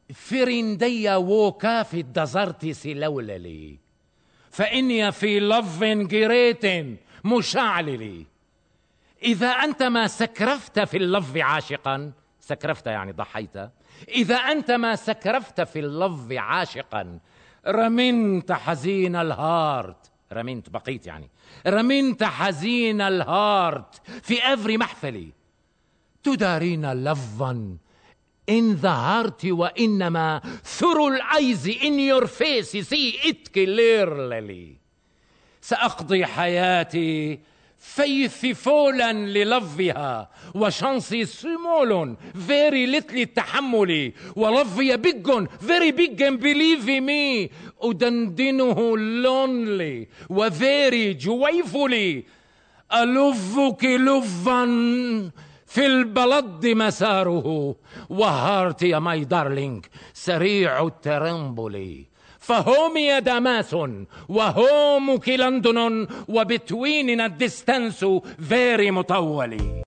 فرندي ووكا في الدزرت سلوللي، فإني في لف جريت مشعللي. إذا أنت ما سكرفت في اللف عاشقا، سكرفت يعني ضحيت، إذا أنت ما سكرفت في اللف عاشقا، رمنت حزين الهارت، رمنت بقيت يعني، رمنت حزين الهارت في أفري محفلي، تدارين لفا in the heart وإنما through الأيز in your face see it clearly. سأقضي حياتي faithful للفها وشانسي سمول very little تحملي، ولفي big very big and believe me أدندنه lonely و very joyfully. ألفك لفا في البلد مساره، وهارتي يا ماي دارلينج سريع الترنبلي، فهومي داماس وهومك لندن وبتويننا الديستانس فيري مطولي.